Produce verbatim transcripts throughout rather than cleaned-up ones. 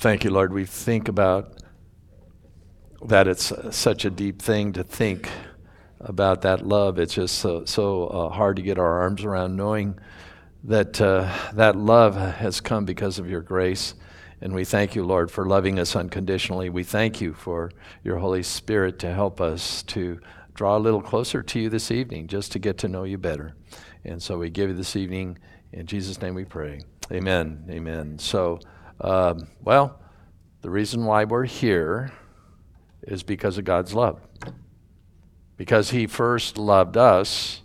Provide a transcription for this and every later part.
Thank you, Lord. We think about that it's such a deep thing to think about that love. It's just so, so uh, hard to get our arms around, knowing that uh, that love has come because of your grace. And we thank you, Lord, for loving us unconditionally. We thank you for your Holy Spirit to help us to draw a little closer to you this evening, just to get to know you better. And so we give you this evening. In Jesus' name we pray. Amen. Amen. So, um, well, the reason why we're here is because of God's love. Because he first loved us,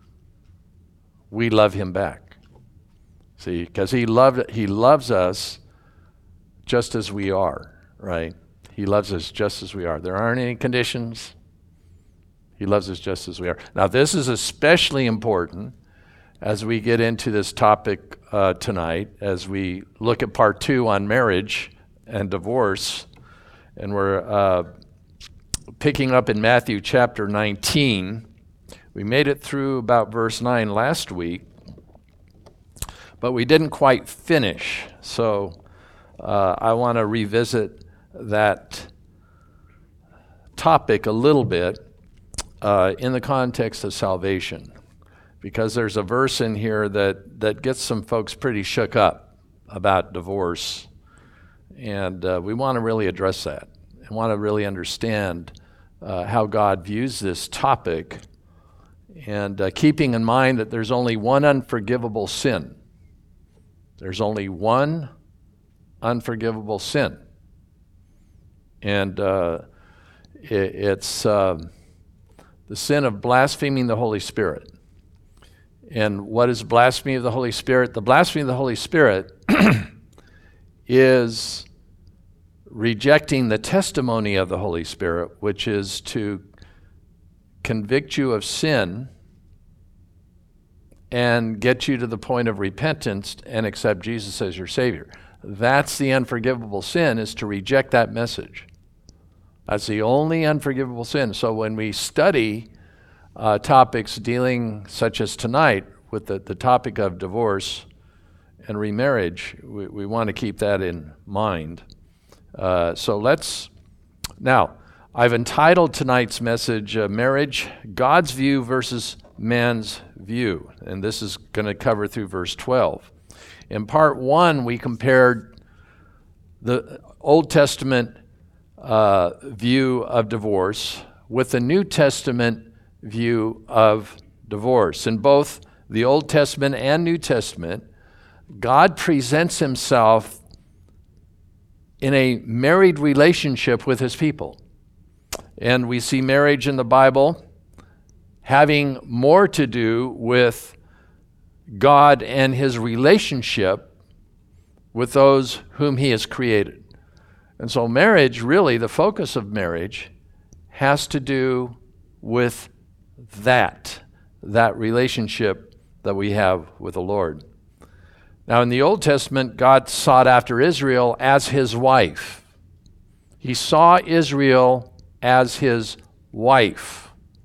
we love him back. See, because he loved he loves us just as we are, right? He loves us just as we are. There aren't any conditions. He loves us just as we are. Now, this is especially important as we get into this topic uh, tonight, as we look at part two on marriage and divorce. And we're uh, picking up in Matthew chapter nineteen. We made it through about verse nine last week, but we didn't quite finish. So uh, I want to revisit that topic a little bit uh, in the context of salvation, because there's a verse in here that, that gets some folks pretty shook up about divorce. And uh, we want to really address that and want to really understand uh, how God views this topic, and uh, keeping in mind that there's only one unforgivable sin. There's only one unforgivable sin. And uh, it, it's uh, the sin of blaspheming the Holy Spirit. And what is blasphemy of the Holy Spirit? The blasphemy of the Holy Spirit is rejecting the testimony of the Holy Spirit, which is to convict you of sin and get you to the point of repentance and accept Jesus as your Savior. That's the unforgivable sin, is to reject that message. That's the only unforgivable sin. So when we study uh, topics dealing, such as tonight, with the, the topic of divorce and remarriage, we, we want to keep that in mind. Uh, so let's, now, I've entitled tonight's message, uh, Marriage, God's View versus Man's View. And this is going to cover through verse twelve. In part one, we compared the Old Testament uh, view of divorce with the New Testament view of divorce. In both the Old Testament and New Testament, God presents himself in a married relationship with his people. And we see marriage in the Bible having more to do with God and his relationship with those whom he has created. And so marriage, really, the focus of marriage has to do with that, that relationship that we have with the Lord. Now, in the Old Testament, God sought after Israel as his wife. He saw Israel as his wife.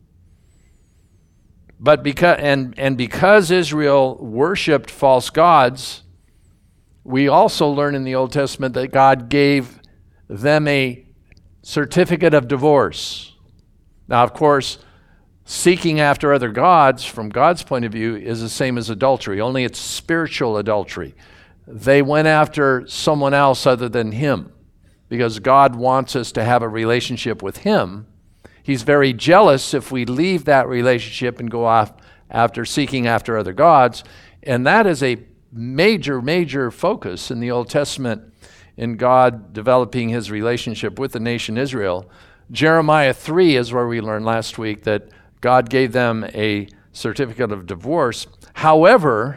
But because and, and because Israel worshiped false gods, we also learn in the Old Testament that God gave them a certificate of divorce. Now, of course, seeking after other gods, from God's point of view, is the same as adultery, only it's spiritual adultery. They went after someone else other than him, because God wants us to have a relationship with him. He's very jealous if we leave that relationship and go off after seeking after other gods. And that is a major, major focus in the Old Testament in God developing his relationship with the nation Israel. Jeremiah three is where we learned last week that God gave them a certificate of divorce. However,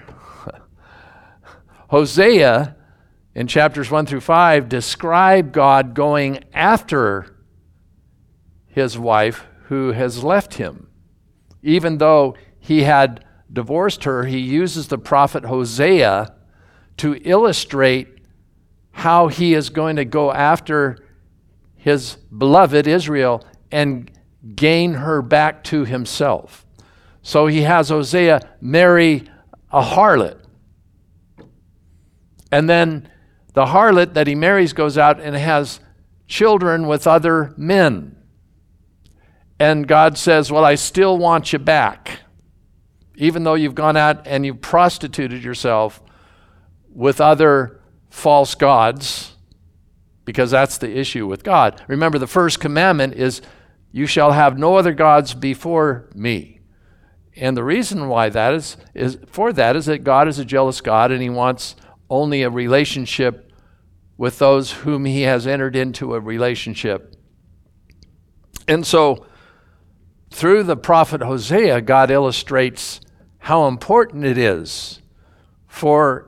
Hosea in chapters one through five describe God going after his wife who has left him. Even though he had divorced her, he uses the prophet Hosea to illustrate how he is going to go after his beloved Israel and gain her back to himself. So he has Hosea marry a harlot. And then The harlot that he marries goes out and has children with other men. And God says, well, I still want you back. Even though you've gone out and you've prostituted yourself with other false gods, because that's the issue with God. Remember, the first commandment is, you shall have no other gods before me. And the reason why that is, is for that is that God is a jealous God, and he wants only a relationship with those whom he has entered into a relationship. And so, through the prophet Hosea, God illustrates how important it is for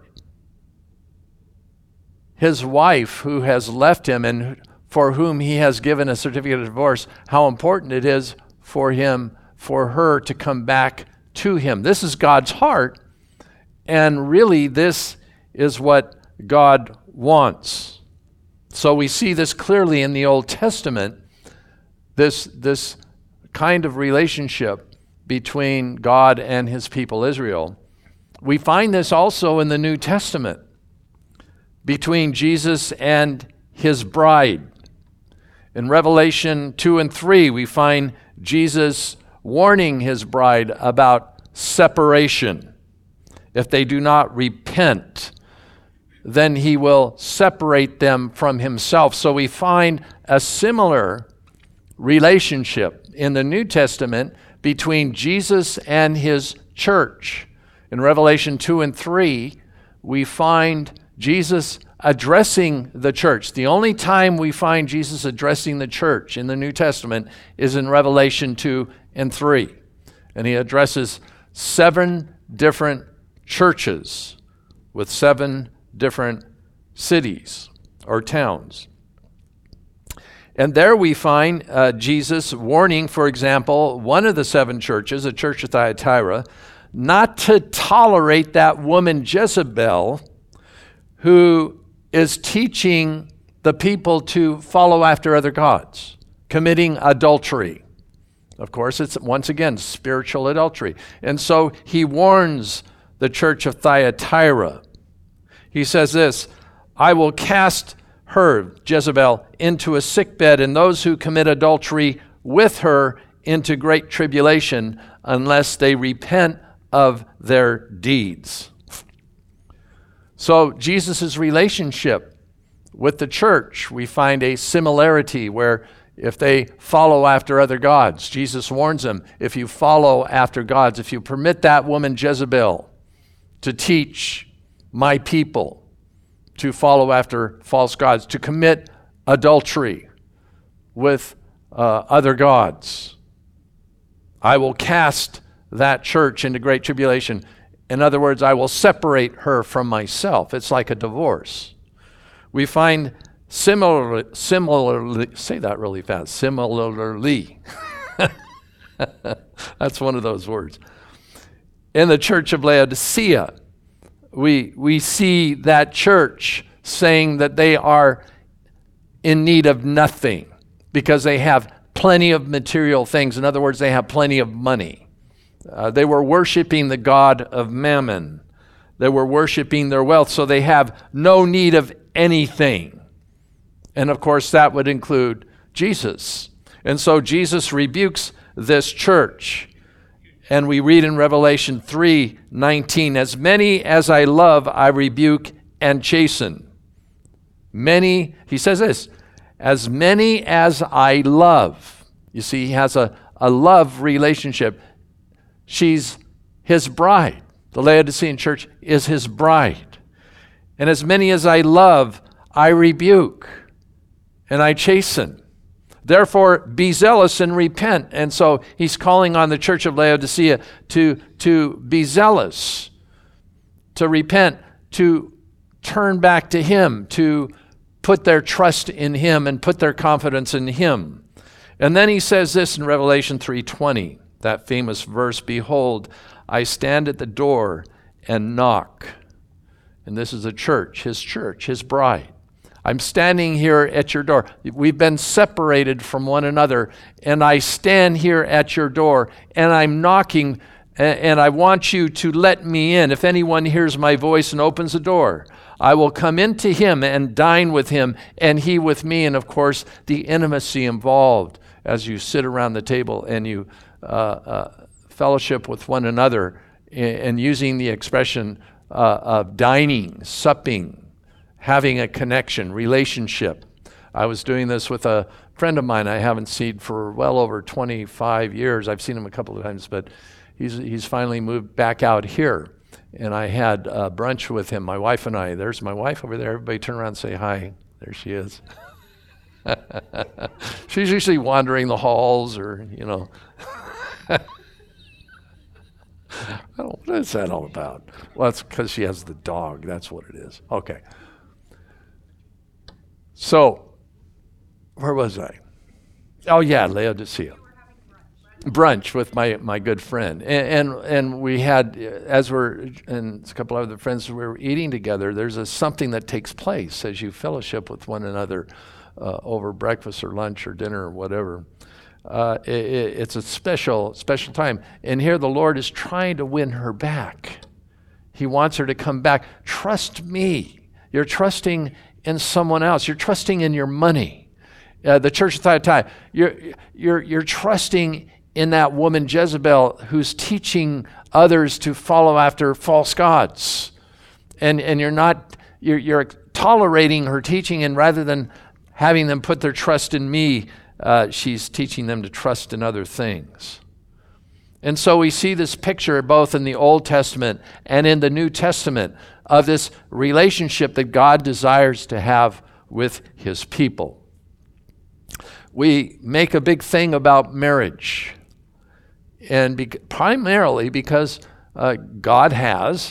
his wife who has left him and for whom he has given a certificate of divorce, how important it is for him, for her to come back to him. This is God's heart, and really this is what God wants. So we see this clearly in the Old Testament, this, this kind of relationship between God and his people Israel. We find this also in the New Testament, between Jesus and his bride. In Revelation two and three, we find Jesus warning his bride about separation. If they do not repent, then he will separate them from himself. So we find a similar relationship in the New Testament between Jesus and his church. In Revelation two and three, we find Jesus addressing the church. The only time we find Jesus addressing the church in the New Testament is in Revelation two and three. And he addresses seven different churches with seven different cities or towns. And there we find uh, Jesus warning, for example, one of the seven churches, the church of Thyatira, not to tolerate that woman Jezebel, who is teaching the people to follow after other gods, committing adultery. Of course, it's once again spiritual adultery. And so he warns the church of Thyatira. He says this, I will cast her, Jezebel, into a sickbed, and those who commit adultery with her into great tribulation, unless they repent of their deeds. So Jesus' relationship with the church, we find a similarity where if they follow after other gods, Jesus warns them, if you follow after gods, if you permit that woman Jezebel to teach my people to follow after false gods, to commit adultery with uh, other gods, I will cast that church into great tribulation. In other words, I will separate her from myself. It's like a divorce. We find similarly, similarly, say that really fast, similarly. That's one of those words. In the church of Laodicea, we, we see that church saying that they are in need of nothing because they have plenty of material things. In other words, they have plenty of money. Uh, they were worshiping the god of Mammon. They were worshiping their wealth, so they have no need of anything. And of course, that would include Jesus. And so Jesus rebukes this church. And we read in Revelation three nineteen, as many as I love, I rebuke and chasten. Many, he says this, as many as I love. You see, he has a, a love relationship. She's his bride. The Laodicean church is his bride. And as many as I love, I rebuke and I chasten. Therefore, be zealous and repent. And so he's calling on the church of Laodicea to, to be zealous, to repent, to turn back to him, to put their trust in him and put their confidence in him. And then he says this in Revelation three twenty. That famous verse, behold, I stand at the door and knock. And this is a church, his church, his bride. I'm standing here at your door. We've been separated from one another, and I stand here at your door, and I'm knocking, and I want you to let me in. If anyone hears my voice and opens the door, I will come into him and dine with him, and he with me. And of course, the intimacy involved as you sit around the table and you uh, uh, fellowship with one another, and using the expression uh, of dining, supping, having a connection, relationship. I was doing this with a friend of mine I haven't seen for well over twenty-five years. I've seen him a couple of times, but he's he's finally moved back out here. And I had uh, brunch with him, my wife and I. There's my wife over there. Everybody turn around and say hi. There she is. She's usually wandering the halls or, you know. Oh, what is that all about? Well, it's because she has the dog. That's what it is. Okay. So, where was I? Oh, yeah, Laodicea. Brunch with my, my good friend. And, and and we had, as we're, and a couple of other friends, we were eating together, there's a something that takes place as you fellowship with one another uh, over breakfast or lunch or dinner or whatever. Uh, it, it's a special, special time. And here the Lord is trying to win her back. He wants her to come back. Trust me. You're trusting in someone else. You're trusting in your money. Uh, the church of Thyatira, you're, you're, you're trusting in that woman Jezebel who's teaching others to follow after false gods. And, and you're not, you're, you're tolerating her teaching, and rather than having them put their trust in me, Uh, she's teaching them to trust in other things. And so we see this picture both in the Old Testament and in the New Testament of this relationship that God desires to have with his people. We make a big thing about marriage, and be- primarily because uh, God has,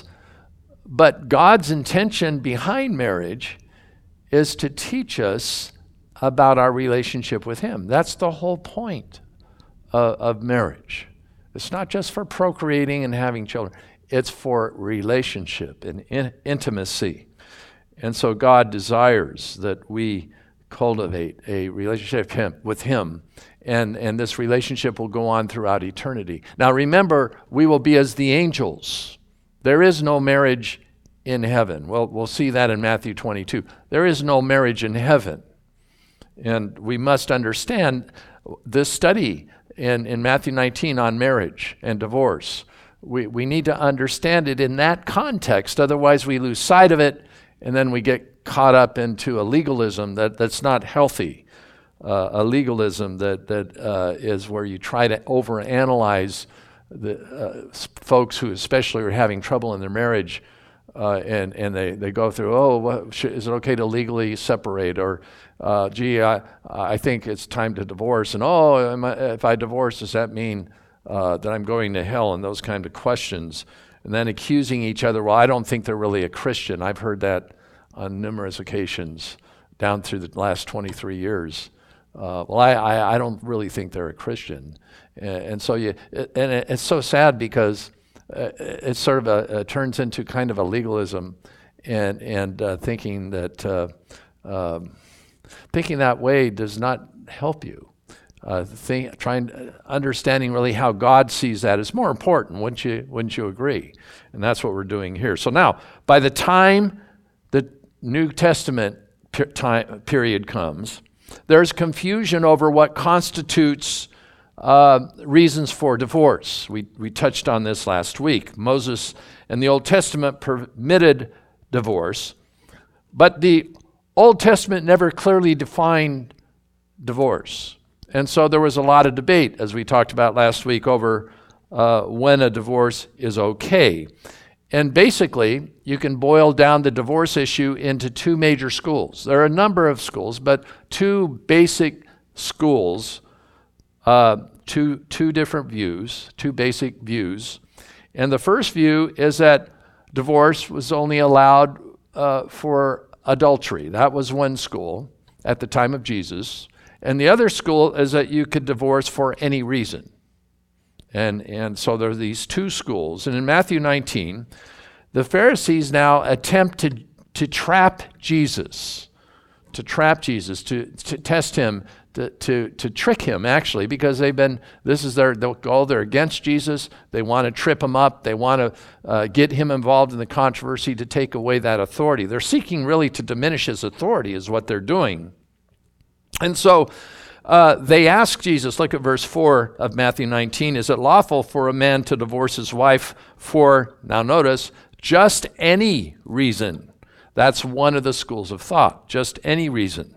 but God's intention behind marriage is to teach us about our relationship with him. That's the whole point of, of marriage. It's not just for procreating and having children. It's for relationship and in, intimacy. And so God desires that we cultivate a relationship with him, and, and this relationship will go on throughout eternity. Now remember, we will be as the angels. There is no marriage in heaven. Well, we'll see that in Matthew twenty-two. There is no marriage in heaven. And we must understand this study in, in Matthew nineteen on marriage and divorce. We, we need to understand it in that context. Otherwise, we lose sight of it, and then we get caught up into a legalism that, that's not healthy. Uh, a legalism that, that uh, is where you try to overanalyze the uh, folks who especially are having trouble in their marriage, uh, and, and they, they go through, oh, what, sh- is it okay to legally separate? Or Uh, gee, I, I think it's time to divorce. And oh, am I, if I divorce, does that mean uh, that I'm going to hell? And those kind of questions. And then accusing each other, well, I don't think they're really a Christian. I've heard that on numerous occasions down through the last twenty-three years. Uh, well, I, I, I don't really think they're a Christian. And, and so you, and it, it's so sad because uh, it sort of a, it turns into kind of a legalism, and, and uh, thinking that uh, um, Thinking that way does not help you. Uh, think, trying, understanding really how God sees that is more important. Wouldn't you? Wouldn't you agree? And that's what we're doing here. So now, by the time the New Testament per- time, period comes, there's confusion over what constitutes uh, reasons for divorce. We we touched on this last week. Moses and the Old Testament permitted divorce, but the Old Testament never clearly defined divorce. And so there was a lot of debate, as we talked about last week, over uh, when a divorce is okay. And basically, you can boil down the divorce issue into two major schools. There are a number of schools, but two basic schools, uh, two, two different views, two basic views. And the first view is that divorce was only allowed uh, for adultery. That was one school at the time of Jesus. And the other school is that you could divorce for any reason. And, and so there are these two schools. And in Matthew nineteen, the Pharisees now attempt to, to trap Jesus, to trap Jesus, to, to test him, to, to, to trick him, actually, because they've been, this is their, their goal. They're against Jesus. They want to trip him up. They want to uh, get him involved in the controversy to take away that authority. They're seeking really to diminish his authority is what they're doing. And so uh, they ask Jesus, look at verse four of Matthew nineteen, is it lawful for a man to divorce his wife for, now notice, just any reason? That's one of the schools of thought, just any reason.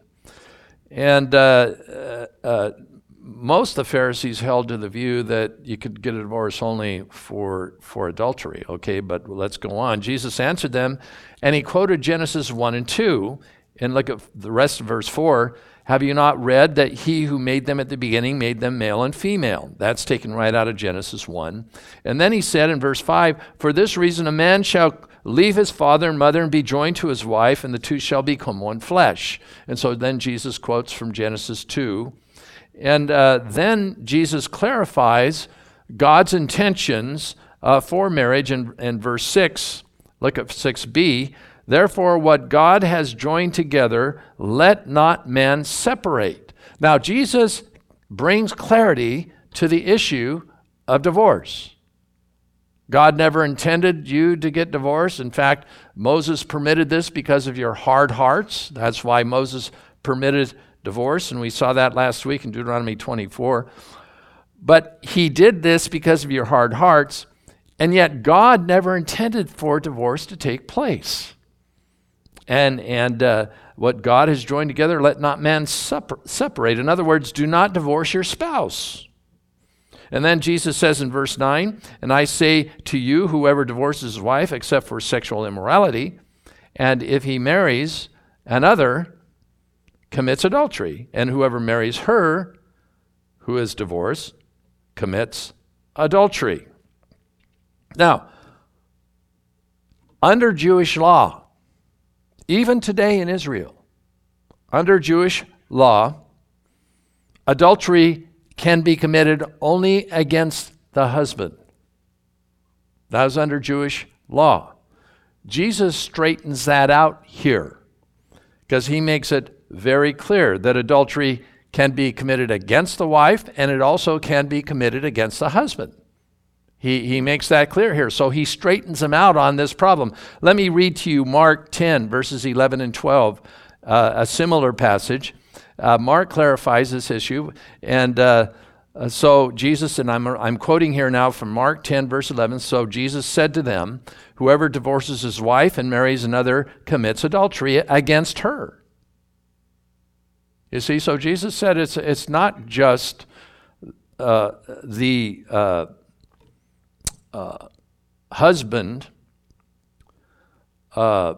And uh, uh, uh, most of the Pharisees held to the view that you could get a divorce only for, for adultery. Okay, but let's go on. Jesus answered them, and he quoted Genesis one and two. And look at the rest of verse four. Have you not read that he who made them at the beginning made them male and female? That's taken right out of Genesis one. And then he said in verse five, for this reason a man shall leave his father and mother and be joined to his wife, and the two shall become one flesh. And so then Jesus quotes from Genesis two. And uh, then Jesus clarifies God's intentions uh, for marriage in, in verse six. Look at six b. Therefore, what God has joined together, let not man separate. Now, Jesus brings clarity to the issue of divorce. God never intended you to get divorced. In fact, Moses permitted this because of your hard hearts. That's why Moses permitted divorce, and we saw that last week in Deuteronomy twenty-four. But he did this because of your hard hearts, and yet God never intended for divorce to take place. And, and uh, what God has joined together, let not man separ- separate. In other words, do not divorce your spouse. And then Jesus says in verse nine, and I say to you, whoever divorces his wife except for sexual immorality, and if he marries another, commits adultery. And whoever marries her who is divorced commits adultery. Now, under Jewish law, even today in Israel, under Jewish law, adultery can be committed only against the husband. That was under Jewish law. Jesus straightens that out here because he makes it very clear that adultery can be committed against the wife, and it also can be committed against the husband. He, he makes that clear here. So he straightens them out on this problem. Let me read to you Mark ten, verses eleven and twelve, uh, a similar passage. Uh, Mark clarifies this issue, and uh, uh, so Jesus, and I'm, I'm quoting here now from Mark ten, verse eleven, so Jesus said to them, whoever divorces his wife and marries another commits adultery against her. You see, so Jesus said it's, it's not just uh, the uh, uh, husband uh,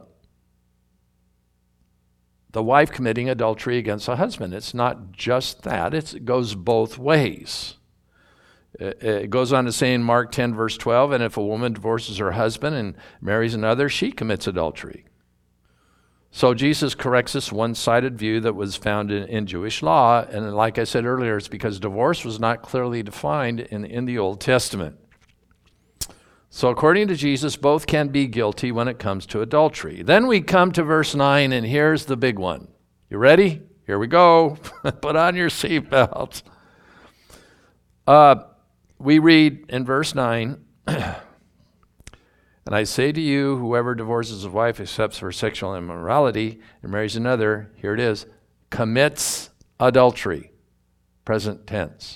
the wife committing adultery against the husband. It's not just that. It's, it goes both ways. It, it goes on to say in Mark ten, verse twelve, and if a woman divorces her husband and marries another, she commits adultery. So Jesus corrects this one-sided view that was found in, in Jewish law. And like I said earlier, it's because divorce was not clearly defined in, in the Old Testament. So according to Jesus, both can be guilty when it comes to adultery. Then we come to verse nine, and here's the big one. You ready? Here we go. Put on your seatbelts. Uh, we read in verse nine, and I say to you, whoever divorces his wife except for sexual immorality and marries another, here it is, commits adultery. Present tense.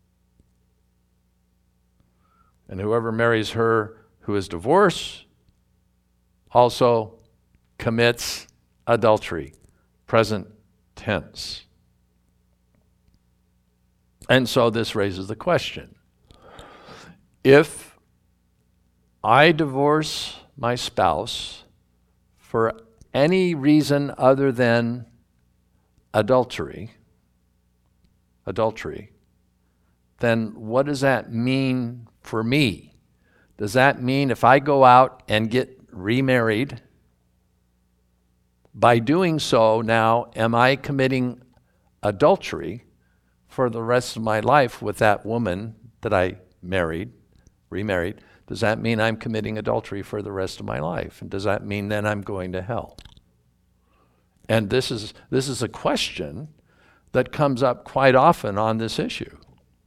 And whoever marries her who is divorced also commits adultery. Present tense. And so this raises the question. If I divorce my spouse for any reason other than adultery, adultery, then what does that mean for me? Does that mean if I go out and get remarried, by doing so now, am I committing adultery for the rest of my life with that woman that I married, remarried? Does that mean I'm committing adultery for the rest of my life? And does that mean then I'm going to hell? And this is this is a question that comes up quite often on this issue.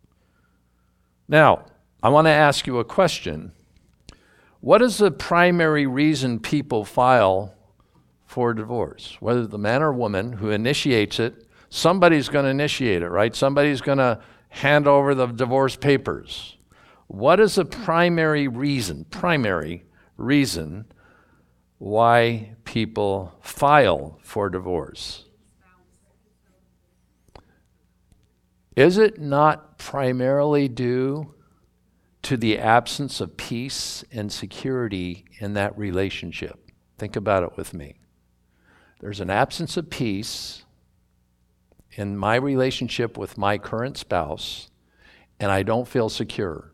Now, I want to ask you a question. What is the primary reason people file for divorce? Whether the man or woman who initiates it, somebody's going to initiate it, right? Somebody's going to hand over the divorce papers. What is the primary reason, primary reason why people file for divorce? Is it not primarily due to the absence of peace and security in that relationship? Think about it with me. There's an absence of peace in my relationship with my current spouse, and I don't feel secure.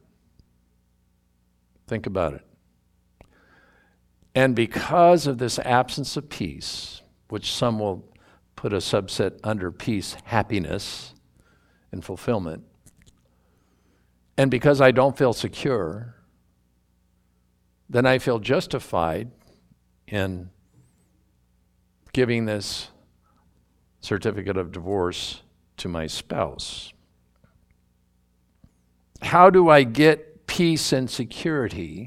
Think about it. And because of this absence of peace, which some will put a subset under peace, happiness and fulfillment, and because I don't feel secure, then I feel justified in giving this certificate of divorce to my spouse. How do I get peace and security?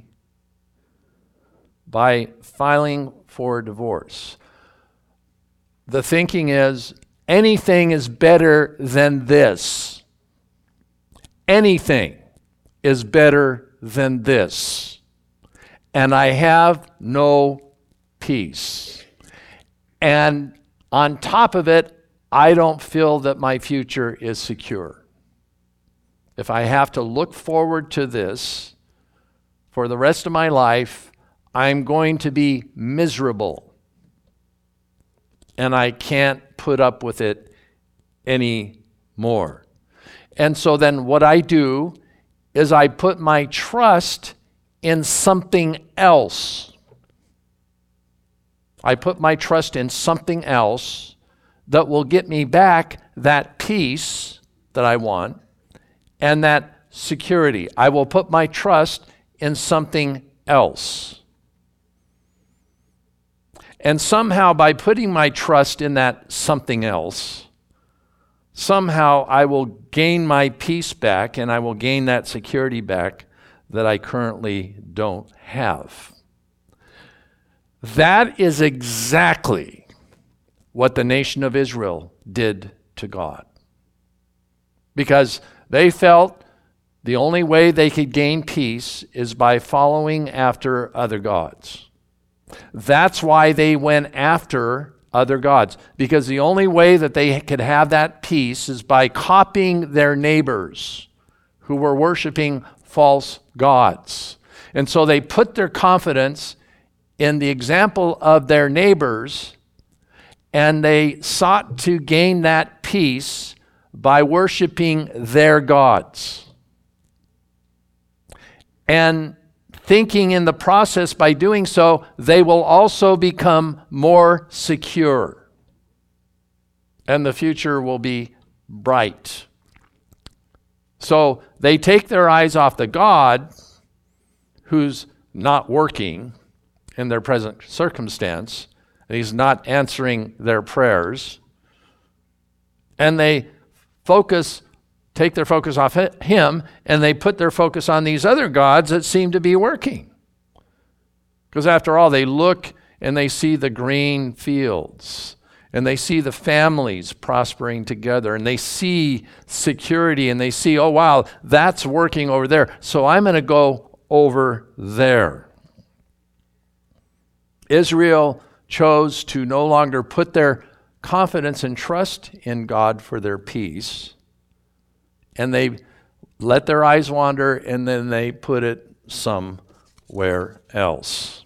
By filing for divorce. The thinking is, anything is better than this. Anything is better than this. And I have no peace. And on top of it, I don't feel that my future is secure. If I have to look forward to this for the rest of my life, I'm going to be miserable. And I can't put up with it anymore. And so then what I do is I put my trust in something else. I put my trust in something else that will get me back that peace that I want and that security. I will put my trust in something else. And somehow by putting my trust in that something else, somehow I will gain my peace back and I will gain that security back that I currently don't have. That is exactly what the nation of Israel did to God. Because they felt the only way they could gain peace is by following after other gods. That's why they went after other gods, because the only way that they could have that peace is by copying their neighbors who were worshiping false gods. And so they put their confidence in the example of their neighbors, and they sought to gain that peace by worshiping their gods. And thinking in the process, by doing so, they will also become more secure. And the future will be bright. So they take their eyes off the God who's not working in their present circumstance, and he's not answering their prayers, and they focus take their focus off him, and they put their focus on these other gods that seem to be working. Because after all, they look and they see the green fields, and they see the families prospering together, and they see security, and they see, oh wow, that's working over there, so I'm going to go over there. Israel chose to no longer put their confidence and trust in God for their peace, and they let their eyes wander, and then they put it somewhere else.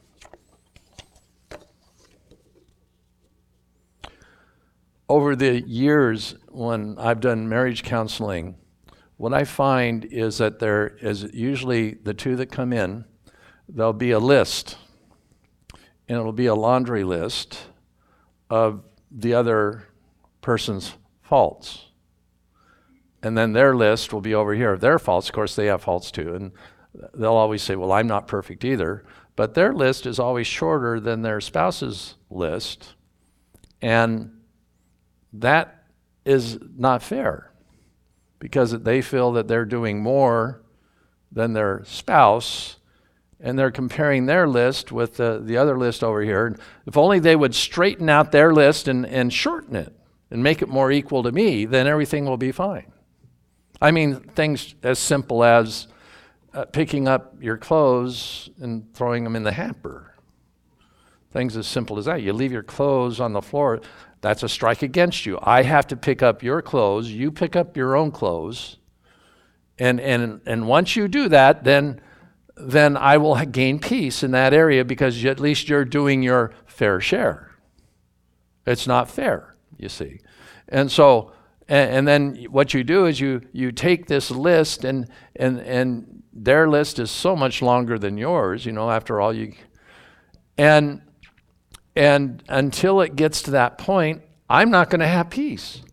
Over the years, when I've done marriage counseling, what I find is that there is usually the two that come in, there'll be a list, and it'll be a laundry list of the other person's faults. And then their list will be over here of their faults. Of course, they have faults too. And they'll always say, well, I'm not perfect either. But their list is always shorter than their spouse's list. And that is not fair because they feel that they're doing more than their spouse, and they're comparing their list with the, the other list over here. If only they would straighten out their list and, and shorten it and make it more equal to me, then everything will be fine. I mean, things as simple as uh, picking up your clothes and throwing them in the hamper. Things as simple as that. You leave your clothes on the floor, that's a strike against you. I have to pick up your clothes, you pick up your own clothes, and and and once you do that, then then I will gain peace in that area because you, at least you're doing your fair share. It's not fair, you see. And so, and, and then what you do is you you take this list, and and and their list is so much longer than yours, you know, after all you, and and until it gets to that point, I'm not going to have peace.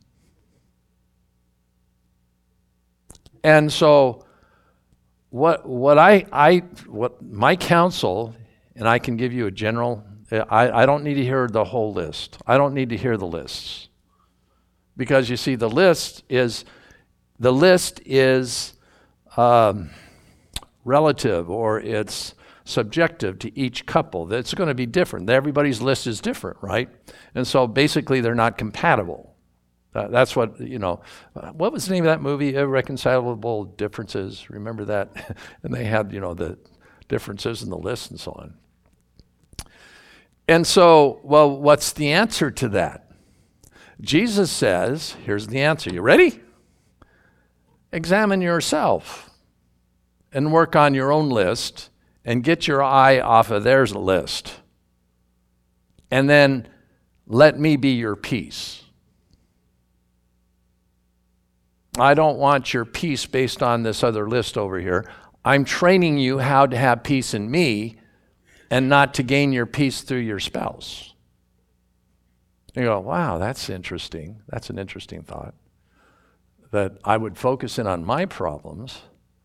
And so what what I I what my counsel, and I can give you a general, I, I don't need to hear the whole list. I don't need to hear the lists. Because you see, the list is the list is um, relative, or it's subjective to each couple. It's going to be different. Everybody's list is different, right? And so basically they're not compatible. Uh, that's what, you know, uh, what was the name of that movie, Irreconcilable Differences? Remember that? And they had, you know, the differences in the list and so on. And so, well, what's the answer to that? Jesus says, here's the answer. You ready? Examine yourself and work on your own list and get your eye off of theirs list. And then let me be your peace. I don't want your peace based on this other list over here. I'm training you how to have peace in me and not to gain your peace through your spouse. You go, wow, that's interesting. That's an interesting thought. That I would focus in on my problems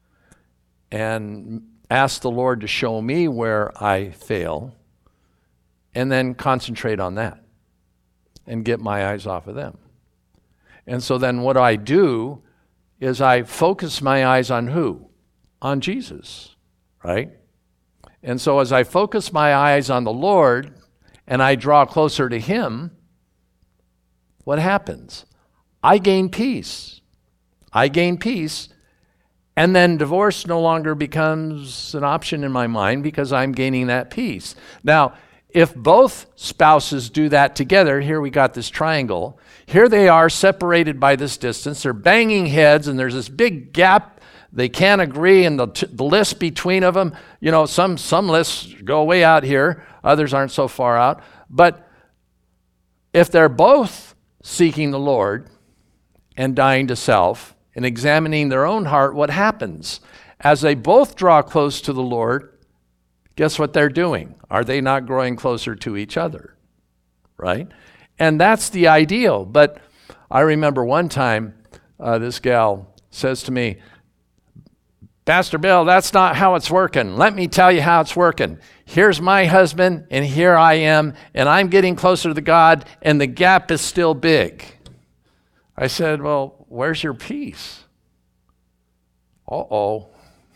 and ask the Lord to show me where I fail, and then concentrate on that and get my eyes off of them. And so then what I do is I focus my eyes on who? On Jesus, right? And so as I focus my eyes on the Lord and I draw closer to Him, what happens? I gain peace. I gain peace, and then divorce no longer becomes an option in my mind because I'm gaining that peace. Now, if both spouses do that together, here we got this triangle. Here they are separated by this distance. They're banging heads, and there's this big gap. They can't agree, and the, t- the list between of them, you know, some, some lists go way out here. Others aren't so far out. But if they're both seeking the Lord and dying to self and examining their own heart, what happens? As they both draw close to the Lord, guess what they're doing? Are they not growing closer to each other? Right? And that's the ideal. But I remember one time uh, this gal says to me, Pastor Bill, that's not how it's working. Let me tell you how it's working. Here's my husband, and here I am, and I'm getting closer to God, and the gap is still big. I said, well, where's your peace? Uh-oh.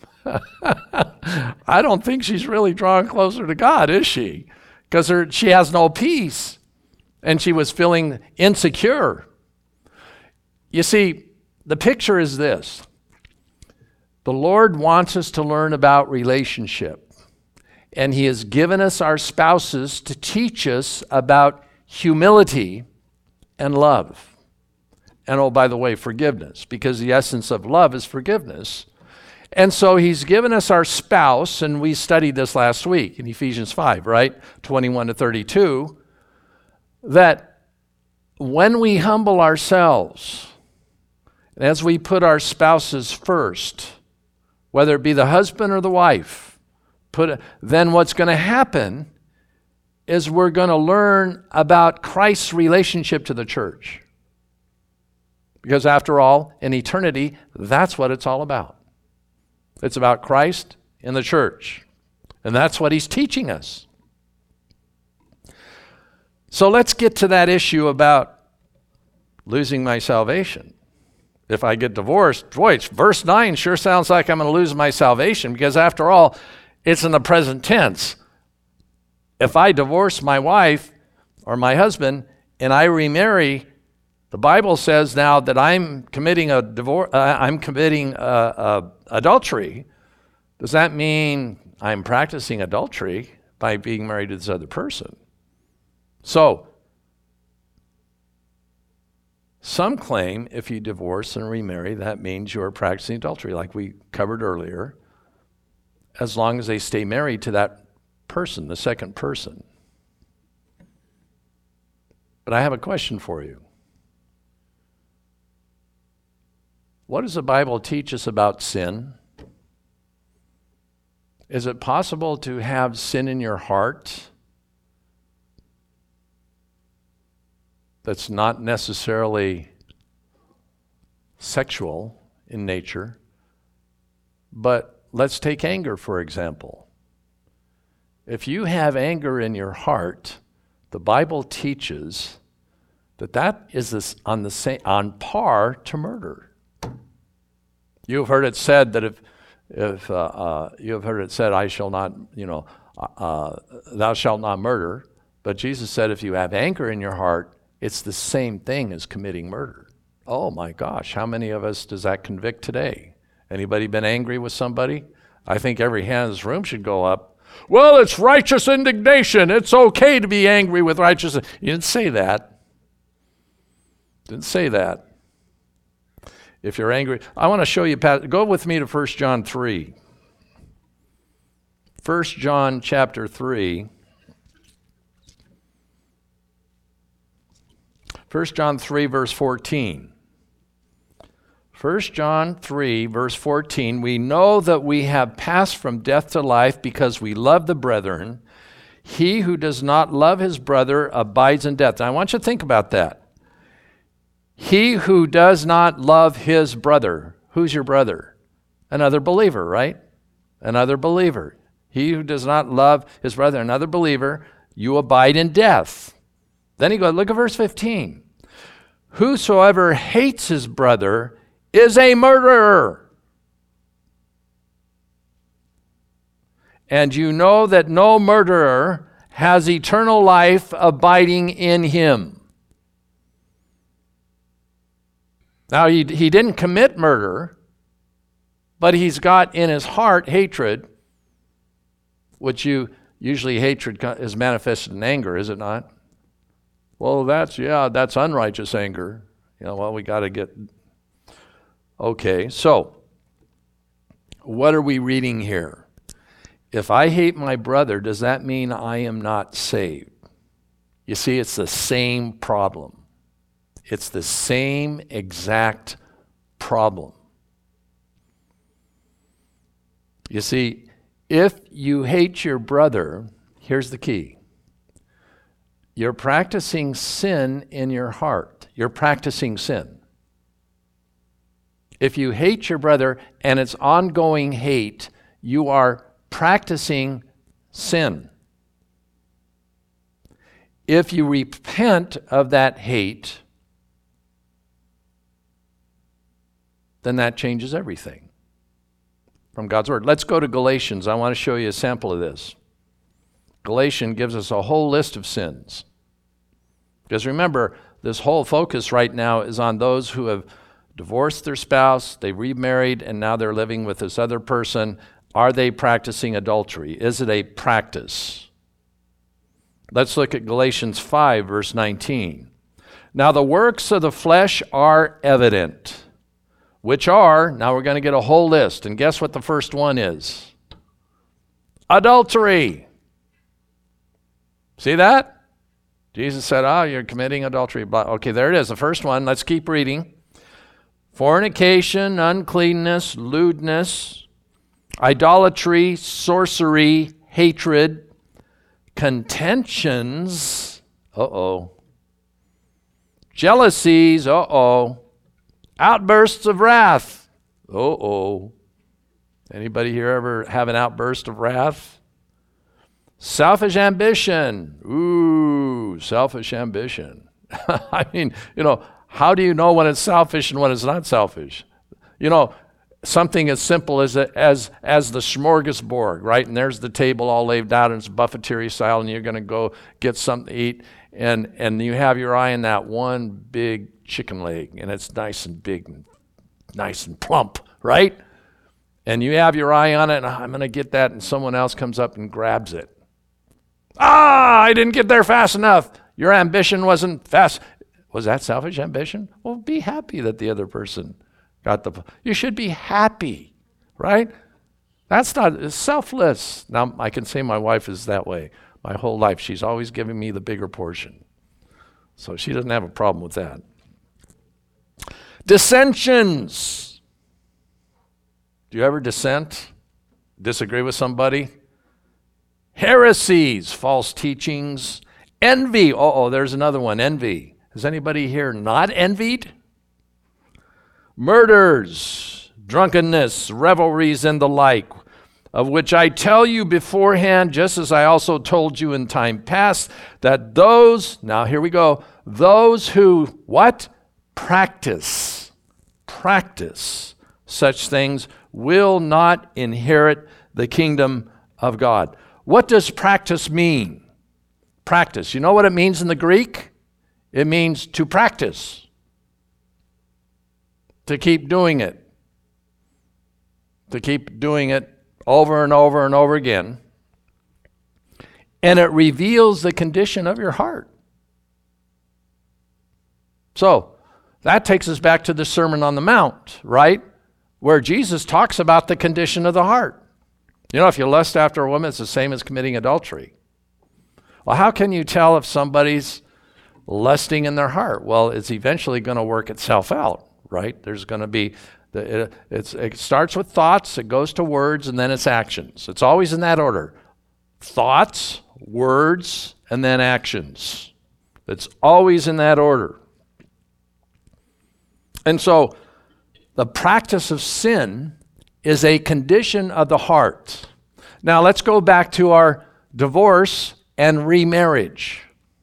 I don't think she's really drawing closer to God, is she? Because she has no peace, and she was feeling insecure. You see, the picture is this. The Lord wants us to learn about relationship, and He has given us our spouses to teach us about humility and love. And oh, by the way, forgiveness, because the essence of love is forgiveness. And so He's given us our spouse, and we studied this last week in Ephesians five, right? twenty-one to thirty-two, that when we humble ourselves, and as we put our spouses first, whether it be the husband or the wife, put it, then what's going to happen is we're going to learn about Christ's relationship to the church. Because after all, in eternity, that's what it's all about. It's about Christ and the church. And that's what He's teaching us. So let's get to that issue about losing my salvation. If I get divorced, boy, verse nine sure sounds like I'm going to lose my salvation, because after all, it's in the present tense. If I divorce my wife or my husband and I remarry, the Bible says now that I'm committing a divorce. Uh, I'm committing uh, uh, adultery. Does that mean I'm practicing adultery by being married to this other person? So, some claim if you divorce and remarry, that means you're practicing adultery, like we covered earlier, as long as they stay married to that person, the second person. But I have a question for you. What does the Bible teach us about sin? Is it possible to have sin in your heart that's not necessarily sexual in nature? But let's take anger, for example. If you have anger in your heart, the Bible teaches that that is this on the same on par to murder. You've heard it said that if if uh, uh, you have heard it said, "I shall not," you know, uh, "Thou shalt not murder." But Jesus said, if you have anger in your heart, it's the same thing as committing murder. Oh my gosh, how many of us does that convict today? Anybody been angry with somebody? I think every hand in this room should go up. Well, it's righteous indignation. It's okay to be angry with righteousness. You didn't say that. Didn't say that. If you're angry, I want to show you, go with me to First John three. First John chapter three. First John three, verse fourteen. First John three, verse fourteen, we know that we have passed from death to life because we love the brethren. He who does not love his brother abides in death. Now, I want you to think about that. He who does not love his brother. Who's your brother? Another believer, right? Another believer. He who does not love his brother, another believer, you abide in death. Then he goes, look at verse fifteen. Whosoever hates his brother is a murderer. And you know that no murderer has eternal life abiding in him. Now, he, he didn't commit murder, but he's got in his heart hatred, which you usually hatred is manifested in anger, is it not? Well, that's, yeah, that's unrighteous anger. You know, well, we got to get, okay, so what are we reading here? If I hate my brother, does that mean I am not saved? You see, it's the same problem. It's the same exact problem. You see, if you hate your brother, here's the key. You're practicing sin in your heart. You're practicing sin. If you hate your brother and it's ongoing hate, you are practicing sin. If you repent of that hate, then that changes everything from God's Word. Let's go to Galatians. I want to show you a sample of this. Galatians gives us a whole list of sins. Because remember, this whole focus right now is on those who have divorced their spouse, they remarried, and now they're living with this other person. Are they practicing adultery? Is it a practice? Let's look at Galatians five, verse nineteen. Now the works of the flesh are evident, which are, now we're going to get a whole list, and guess what the first one is? Adultery. See that? Jesus said, oh, you're committing adultery. Okay, there it is, the first one. Let's keep reading. Fornication, uncleanness, lewdness, idolatry, sorcery, hatred, contentions, uh-oh, jealousies, uh-oh, outbursts of wrath. Uh-oh. Anybody here ever have an outburst of wrath? Selfish ambition. Ooh, selfish ambition. I mean, you know, how do you know when it's selfish and when it's not selfish? You know, something as simple as as as the smorgasbord, right? And there's the table all laid out, and it's buffeteer style, and you're going to go get something to eat, and and you have your eye on that one big chicken leg, and it's nice and big and nice and plump, right? And you have your eye on it, and I'm going to get that, and someone else comes up and grabs it. Ah, I didn't get there fast enough. Your ambition wasn't fast. Was that selfish ambition? Well, be happy that the other person got the... You should be happy, right? That's not it's selfless. Now, I can say my wife is that way. My whole life, she's always giving me the bigger portion. So she doesn't have a problem with that. Dissensions. Do you ever dissent? Disagree with somebody? Heresies, false teachings. Envy. Uh-oh, there's another one, envy. Is anybody here not envied? Murders, drunkenness, revelries, and the like, of which I tell you beforehand, just as I also told you in time past, that those, now here we go, those who, what? Practice, practice such things will not inherit the kingdom of God. What does practice mean? Practice. You know what it means in the Greek? It means to practice. To keep doing it. To keep doing it over and over and over again. And it reveals the condition of your heart. So, that takes us back to the Sermon on the Mount, right? Where Jesus talks about the condition of the heart. You know, if you lust after a woman, it's the same as committing adultery. Well, how can you tell if somebody's lusting in their heart? Well, it's eventually going to work itself out, right? There's going to be, the, it, it's, it starts with thoughts, it goes to words, and then it's actions. It's always in that order. Thoughts, words, and then actions. It's always in that order. And so, the practice of sin is a condition of the heart. Now, let's go back to our divorce and remarriage.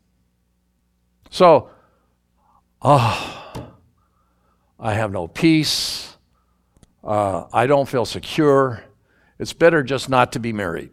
So, oh, I have no peace. Uh, I don't feel secure. It's better just not to be married.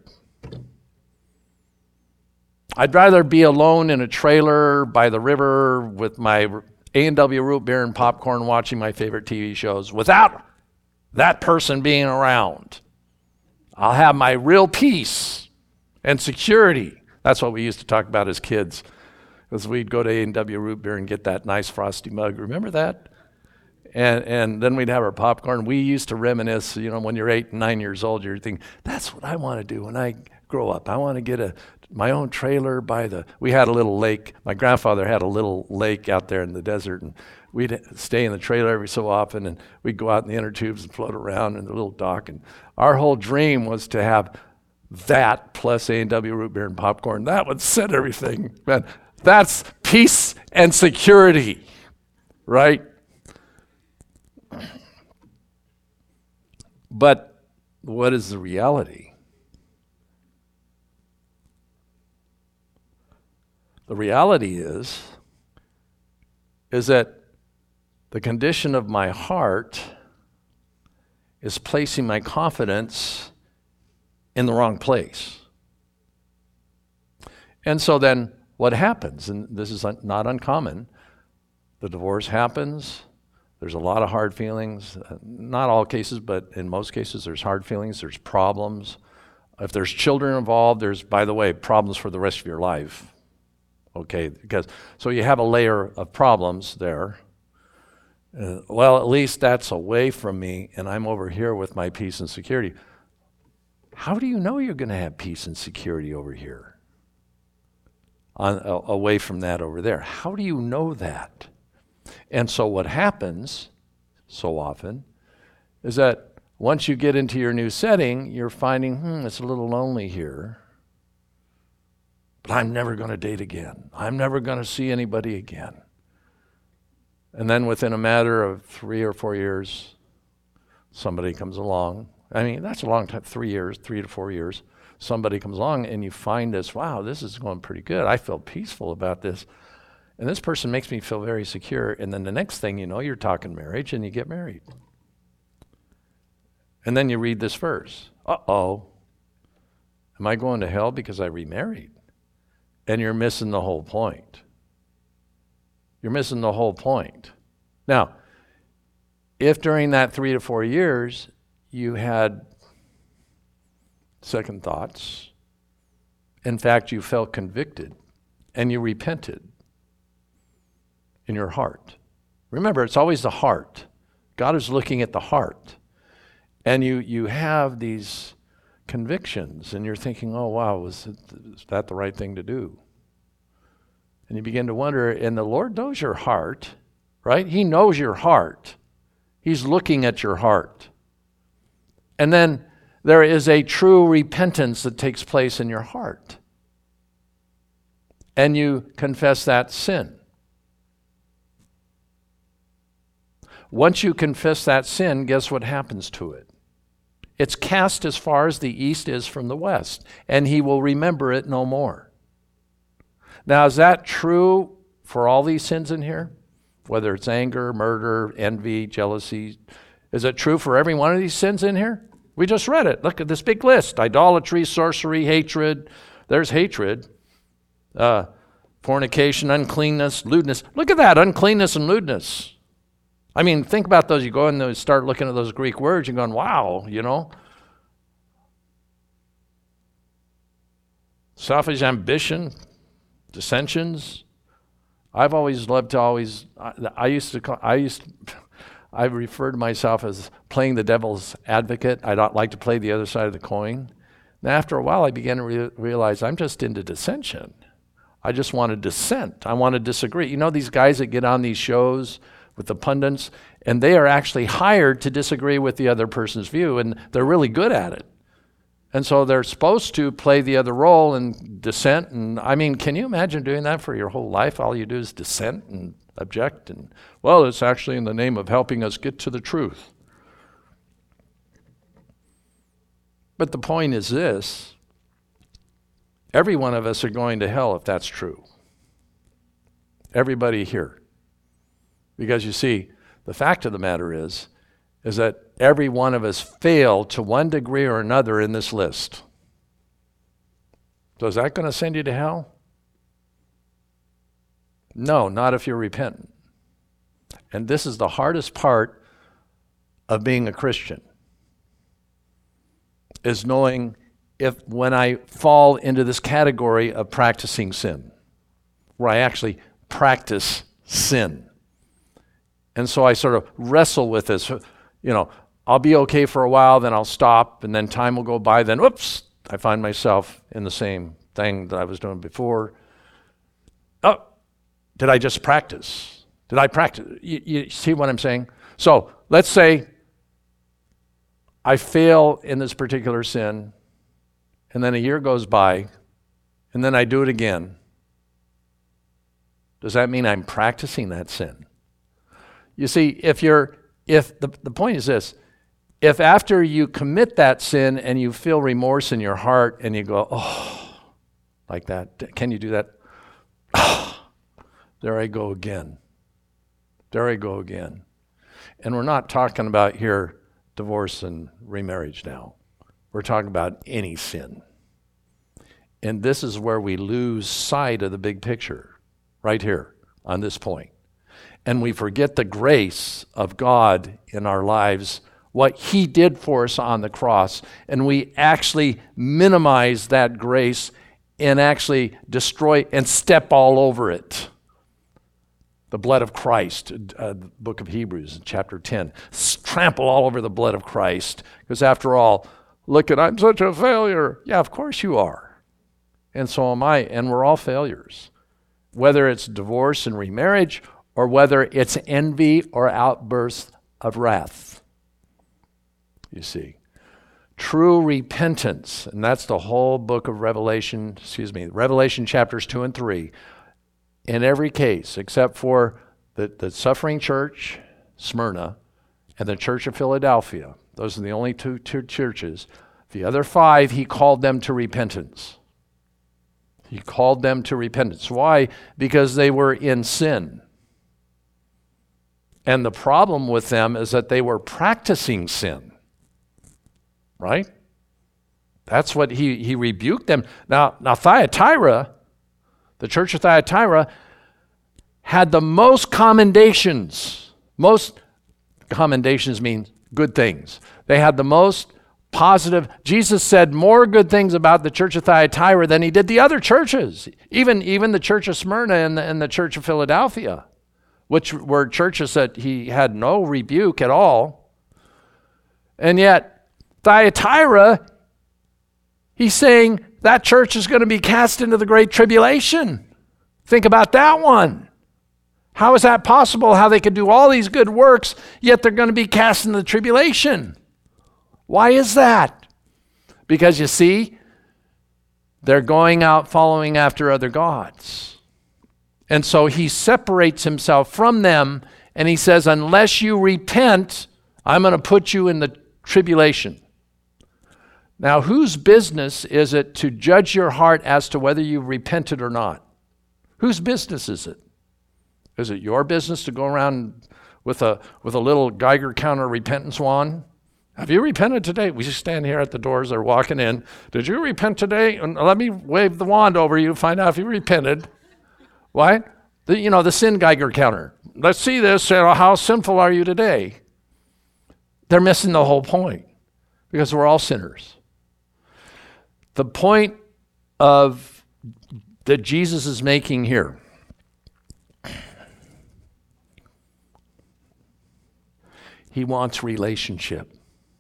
I'd rather be alone in a trailer by the river with my A and W root beer and popcorn watching my favorite T V shows without that person being around. I'll have my real peace and security. That's what we used to talk about as kids. Because we'd go to A and W root beer and get that nice frosty mug. Remember that? And and then we'd have our popcorn. We used to reminisce, you know, when you're eight and nine years old, you're thinking, that's what I want to do when I grow up. I want to get a my own trailer by the, we had a little lake. My grandfather had a little lake out there in the desert, and we'd stay in the trailer every so often, and we'd go out in the inner tubes and float around in the little dock. And our whole dream was to have that plus A and W root beer and popcorn. That would set everything. Man, that's peace and security, right? But what is the reality? The reality is, is that the condition of my heart is placing my confidence in the wrong place. And so then what happens, and this is not uncommon, the divorce happens, there's a lot of hard feelings, not all cases, but in most cases there's hard feelings, there's problems. If there's children involved, there's, by the way, problems for the rest of your life. Okay, because so you have a layer of problems there. Uh, well, at least that's away from me, and I'm over here with my peace and security. How do you know you're going to have peace and security over here? On, uh, away from that over there. How do you know that? And so what happens so often is that once you get into your new setting, you're finding, hmm, it's a little lonely here. But I'm never going to date again. I'm never going to see anybody again. And then within a matter of three or four years, somebody comes along. I mean, that's a long time, three years, three to four years. somebody comes along and you find this, wow, this is going pretty good. I feel peaceful about this. And this person makes me feel very secure. And then the next thing you know, you're talking marriage and you get married. And then you read this verse. Uh-oh. Am I going to hell because I remarried? And you're missing the whole point. You're missing the whole point. Now, if during that three to four years you had second thoughts, in fact, you felt convicted and you repented in your heart. Remember, it's always the heart. God is looking at the heart. And you, you have these convictions and you're thinking, oh, wow, was, it, is that the right thing to do? And you begin to wonder, and the Lord knows your heart, right? He knows your heart. He's looking at your heart. And then there is a true repentance that takes place in your heart. And you confess that sin. Once you confess that sin, guess what happens to it? It's cast as far as the east is from the west, and he will remember it no more. Now, is that true for all these sins in here? Whether it's anger, murder, envy, jealousy. Is it true for every one of these sins in here? We just read it. Look at this big list. Idolatry, sorcery, hatred. There's hatred. Uh, fornication, uncleanness, lewdness. Look at that, uncleanness and lewdness. I mean, think about those. You go and start looking at those Greek words, you're going, wow, you know. Selfish ambition, dissensions. I've always loved to always, I, I used to, call, I used, I refer to myself as playing the devil's advocate. I don't like to play the other side of the coin. And after a while, I began to re- realize I'm just into dissension. I just want to dissent. I want to disagree. You know these guys that get on these shows with the pundits, and they are actually hired to disagree with the other person's view, and they're really good at it. And so they're supposed to play the other role and dissent. And I mean, can you imagine doing that for your whole life? All you do is dissent and object. And well, it's actually in the name of helping us get to the truth. But the point is this. Every one of us are going to hell if that's true. Everybody here. Because you see, the fact of the matter is, is that every one of us failed to one degree or another in this list. So is that going to send you to hell? No, not if you're repentant. And this is the hardest part of being a Christian, is knowing if when I fall into this category of practicing sin, where I actually practice sin. And so I sort of wrestle with this. You know, I'll be okay for a while, then I'll stop, and then time will go by, then whoops, I find myself in the same thing that I was doing before. Oh, did I just practice? Did I practice? You, you see what I'm saying? So let's say I fail in this particular sin, and then a year goes by, and then I do it again. Does that mean I'm practicing that sin? You see, if you're, if the, the point is this, if after you commit that sin and you feel remorse in your heart and you go, oh, like that, can you do that? Oh, there I go again. There I go again. And we're not talking about here divorce and remarriage now. We're talking about any sin. And this is where we lose sight of the big picture, right here on this point. And we forget the grace of God in our lives, what he did for us on the cross, and we actually minimize that grace and actually destroy and step all over it. The blood of Christ, uh, the book of Hebrews, chapter ten. Trample all over the blood of Christ, because after all, look at, I'm such a failure. Yeah, of course you are. And so am I, and we're all failures. Whether it's divorce and remarriage, or whether it's envy or outbursts of wrath. You see, true repentance, and that's the whole book of Revelation, excuse me, Revelation chapters two and three. In every case, except for the, the suffering church, Smyrna, and the church of Philadelphia, those are the only two, two churches. The other five, he called them to repentance. He called them to repentance. Why? Because they were in sin. And the problem with them is that they were practicing sin. Right? That's what he, he rebuked them. Now, now Thyatira, the church of Thyatira, had the most commendations. Most commendations mean good things. They had the most positive. Jesus said more good things about the church of Thyatira than he did the other churches, even, even the church of Smyrna and the, and the church of Philadelphia, which were churches that he had no rebuke at all. And yet, Thyatira, he's saying that church is going to be cast into the great tribulation. Think about that one. How is that possible? How they could do all these good works, yet they're going to be cast into the tribulation. Why is that? Because you see, they're going out following after other gods. And so he separates himself from them, and he says, unless you repent, I'm going to put you in the tribulation. Now, whose business is it to judge your heart as to whether you've repented or not? Whose business is it? Is it your business to go around with a with a little Geiger counter repentance wand? Have you repented today? We just stand here at the doors, they're walking in. Did you repent today? And let me wave the wand over you, find out if you repented. What? The, you know, the sin Geiger counter. Let's see this, you know, how sinful are you today? They're missing the whole point because we're all sinners. The point of that Jesus is making here he wants relationship.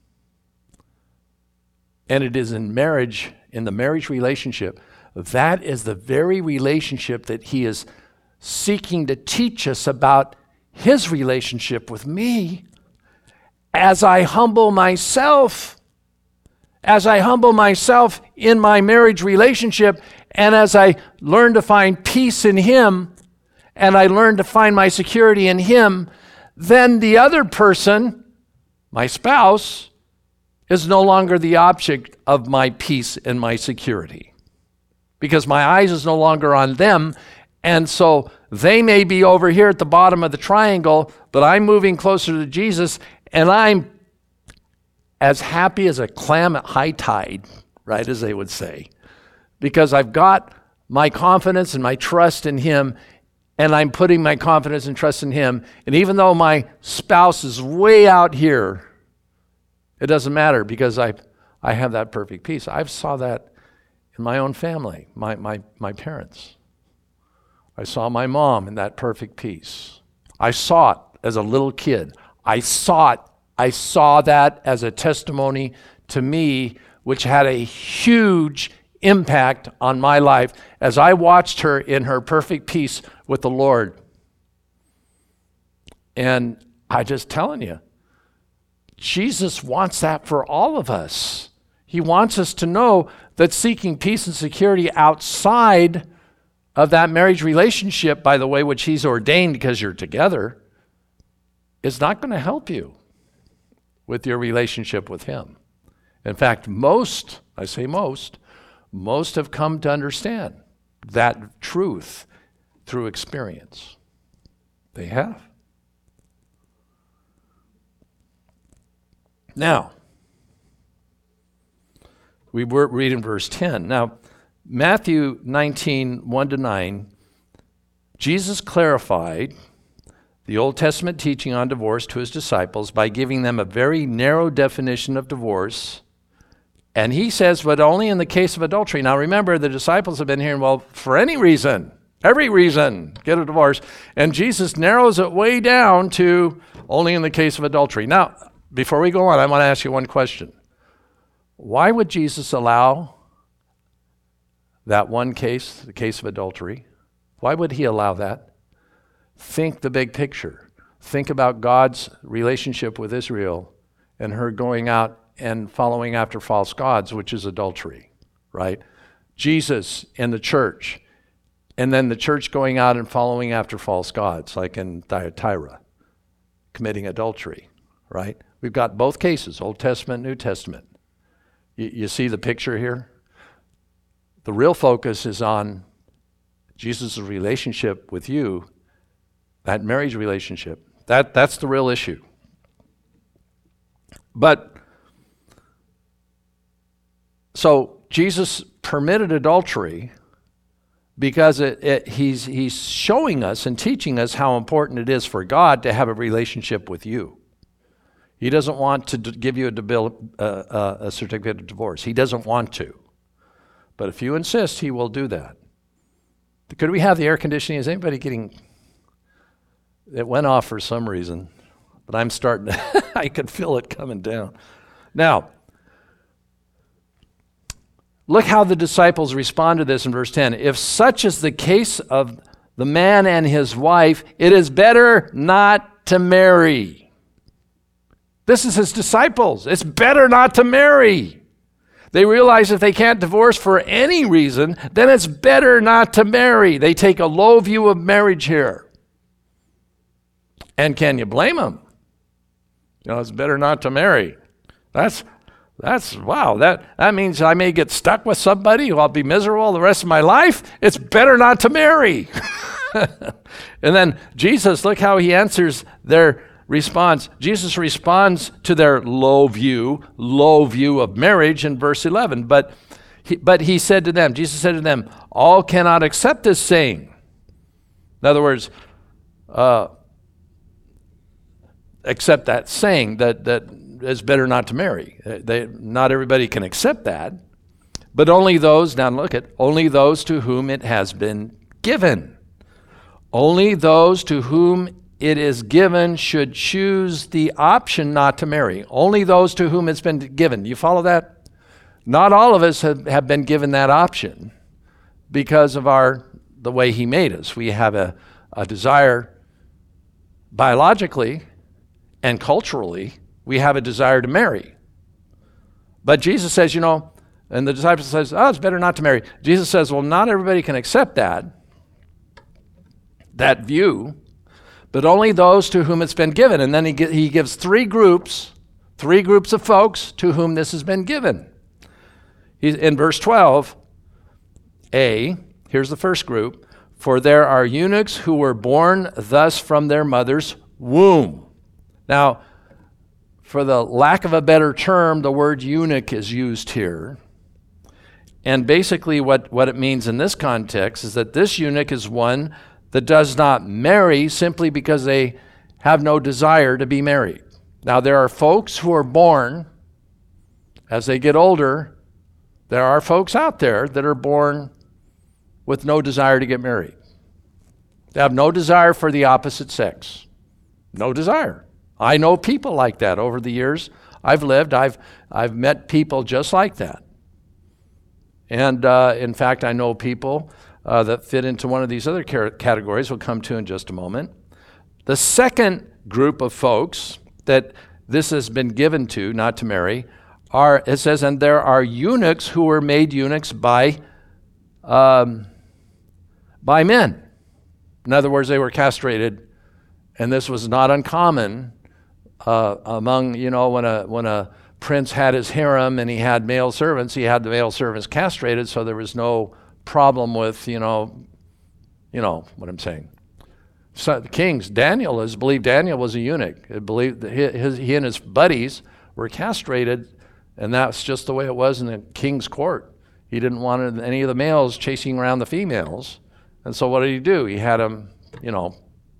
And it is in marriage, in the marriage relationship, that is the very relationship that he is seeking to teach us about his relationship with me as I humble myself, as I humble myself in my marriage relationship, and as I learn to find peace in him, and I learn to find my security in him, then the other person, my spouse, is no longer the object of my peace and my security. Because my eyes is no longer on them, and so they may be over here at the bottom of the triangle, but I'm moving closer to Jesus, and I'm as happy as a clam at high tide, right, as they would say, because I've got my confidence and my trust in him, and I'm putting my confidence and trust in him. And even though my spouse is way out here, it doesn't matter because I I have that perfect peace. I saw that in my own family, my, my, my parents. I saw my mom in that perfect peace. I saw it as a little kid. I saw it. I saw that as a testimony to me, which had a huge impact on my life as I watched her in her perfect peace with the Lord. And I just telling you, Jesus wants that for all of us. He wants us to know that seeking peace and security outside of that marriage relationship, by the way, which he's ordained because you're together, is not going to help you with your relationship with him. In fact, most, I say most, most have come to understand that truth through experience. They have. Now, we were reading verse ten. Now, Matthew nineteen, one to nine, Jesus clarified the Old Testament teaching on divorce to his disciples by giving them a very narrow definition of divorce. And he says, but only in the case of adultery. Now remember, the disciples have been hearing, well, for any reason, every reason, get a divorce. And Jesus narrows it way down to only in the case of adultery. Now, before we go on, I want to ask you one question. Why would Jesus allow that one case, the case of adultery? Why would he allow that? Think the big picture. Think about God's relationship with Israel and her going out and following after false gods, which is adultery, right? Jesus and the church, and then the church going out and following after false gods, like in Thyatira, committing adultery, right? We've got both cases, Old Testament, New Testament. You, you see the picture here? The real focus is on Jesus' relationship with you, that marriage relationship. That, that's the real issue. But, so Jesus permitted adultery because it, it, he's, he's showing us and teaching us how important it is for God to have a relationship with you. He doesn't want to d- give you a, debil- uh, uh, a certificate of divorce. He doesn't want to. But if you insist, he will do that. Could we have the air conditioning? Is anybody getting... It went off for some reason, but I'm starting to... I could feel it coming down. Now, look how the disciples respond to this in verse ten. If such is the case of the man and his wife, it is better not to marry. This is his disciples. It's better not to marry. They realize if they can't divorce for any reason, then it's better not to marry. They take a low view of marriage here. And can you blame them? You know, it's better not to marry. That's, that's wow, that, that means I may get stuck with somebody who I'll be miserable the rest of my life. It's better not to marry. And then Jesus, look how he answers their response. Jesus responds to their low view, low view of marriage in verse eleven. But he, but he said to them, Jesus said to them, all cannot accept this saying. In other words, uh, accept that saying that, that it's better not to marry. They, not everybody can accept that, but only those, now look at, only those to whom it has been given. Only those to whom it is given should choose the option not to marry. Only those to whom it's been given. You follow that? Not all of us have, have been given that option because of our the way he made us. We have a, a desire biologically and culturally, we have a desire to marry. But Jesus says, you know, and the disciple says, oh, it's better not to marry. Jesus says, well, not everybody can accept that, that view, but only those to whom it's been given. And then he, he gives three groups, three groups of folks to whom this has been given. He's, in verse twelve, A, here's the first group. For there are eunuchs who were born thus from their mother's womb. Now, for the lack of a better term, the word eunuch is used here. And basically what, what it means in this context is that this eunuch is one that does not marry simply because they have no desire to be married. Now, there are folks who are born, as they get older, there are folks out there that are born with no desire to get married. They have no desire for the opposite sex. No desire. I know people like that over the years. I've lived, I've, I've met people just like that. And uh, in fact, I know people Uh, that fit into one of these other categories we'll come to in just a moment. The second group of folks that this has been given to, not to marry, are, it says, and there are eunuchs who were made eunuchs by, um, by men. In other words, they were castrated, and this was not uncommon uh, among, you know, when a, when a prince had his harem and he had male servants, he had the male servants castrated, so there was no problem with, you know, you know what I'm saying. So the kings, Daniel is believed Daniel was a eunuch. It believed that he, his, he and his buddies were castrated, and that's just the way it was in the king's court. He didn't want any of the males chasing around the females, and so what did he do? He had them, you know.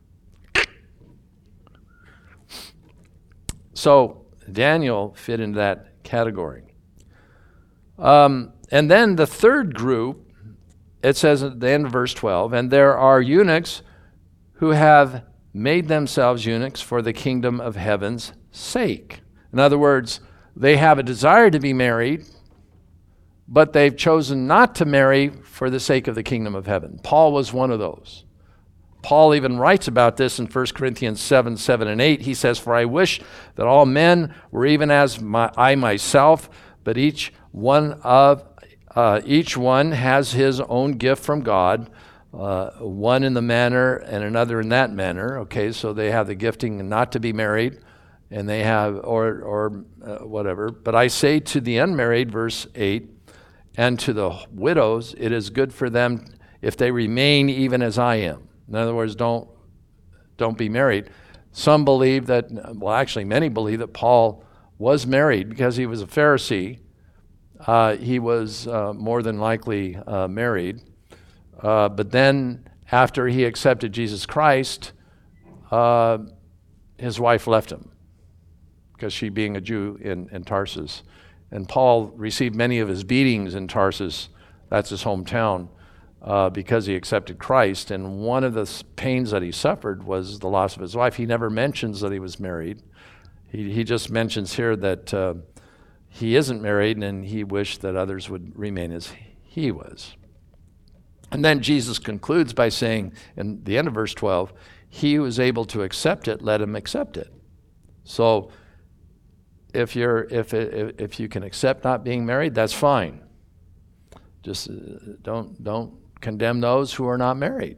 So Daniel fit into that category. Um, and then the third group, it says at the end of verse twelve, and there are eunuchs who have made themselves eunuchs for the kingdom of heaven's sake. In other words, they have a desire to be married, but they've chosen not to marry for the sake of the kingdom of heaven. Paul was one of those. Paul even writes about this in First Corinthians seven, seven and eight. He says, for I wish that all men were even as my, I myself, but each one of Uh, each one has his own gift from God, uh, one in the manner and another in that manner. Okay, so they have the gifting not to be married and they have, or, or uh, whatever. But I say to the unmarried, verse eight, and to the widows, it is good for them if they remain even as I am. In other words, don't, don't be married. Some believe that, well, actually many believe that Paul was married because he was a Pharisee. Uh, he was uh, more than likely uh, married. Uh, but then after he accepted Jesus Christ, uh, his wife left him because she being a Jew in, in Tarsus. And Paul received many of his beatings in Tarsus, that's his hometown, uh, because he accepted Christ. And one of the pains that he suffered was the loss of his wife. He never mentions that he was married. He, he just mentions here that uh, he isn't married, and he wished that others would remain as he was. And then Jesus concludes by saying, in the end of verse twelve, he who is able to accept it, let him accept it. So if you're if it, if you can accept not being married, that's fine. Just uh, don't don't condemn those who are not married.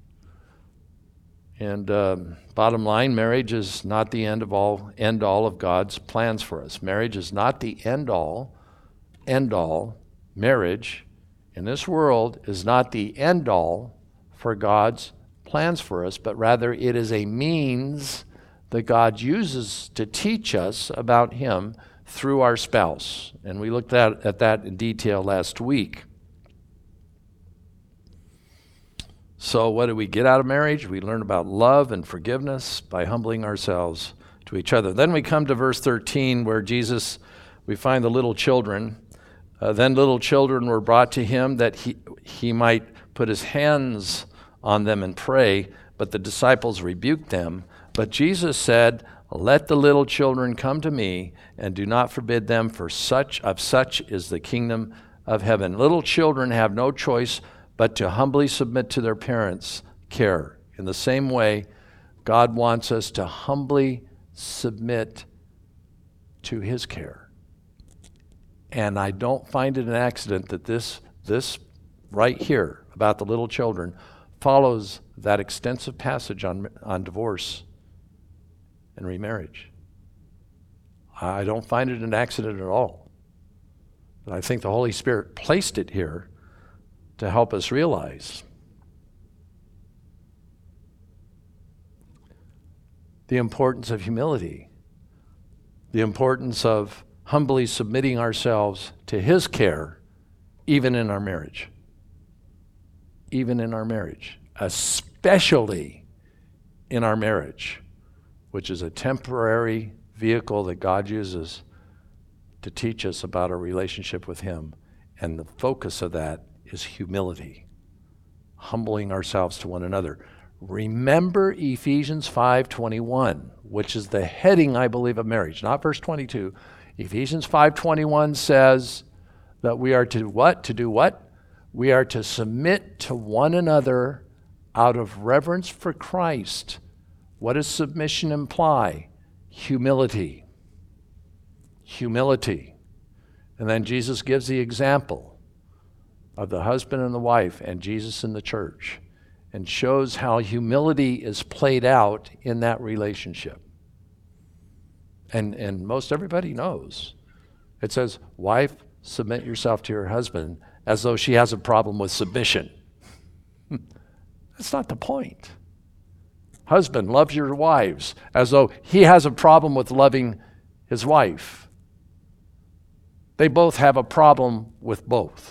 And um, bottom line, marriage is not the end of all end all of God's plans for us. Marriage is not the end all end all. Marriage in this world is not the end all for God's plans for us, but rather it is a means that God uses to teach us about him through our spouse. And we looked at, at that in detail last week. So what do we get out of marriage? We learn about love and forgiveness by humbling ourselves to each other. Then we come to verse thirteen, where Jesus, we find the little children. Uh, then little children were brought to him that he, he might put his hands on them and pray, but the disciples rebuked them. But Jesus said, let the little children come to me, and do not forbid them, for such of such is the kingdom of heaven. Little children have no choice but to humbly submit to their parents' care. In the same way, God wants us to humbly submit to his care. And I don't find it an accident that this, this right here about the little children follows that extensive passage on, on divorce and remarriage. I don't find it an accident at all. But I think the Holy Spirit placed it here to help us realize the importance of humility, the importance of humbly submitting ourselves to his care, even in our marriage. Even in our marriage, especially in our marriage, which is a temporary vehicle that God uses to teach us about our relationship with him. And the focus of that is humility, humbling ourselves to one another. Remember Ephesians five twenty-one, which is the heading, I believe, of marriage, not verse twenty-two. Ephesians five twenty-one says that we are to what? To do what? We are to submit to one another out of reverence for Christ. What does submission imply? Humility. Humility. And then Jesus gives the example of the husband and the wife and Jesus in the church, and shows how humility is played out in that relationship. And, and most everybody knows. It says, wife, submit yourself to your husband, as though she has a problem with submission. That's not the point. Husband, love your wives, as though he has a problem with loving his wife. They both have a problem with both.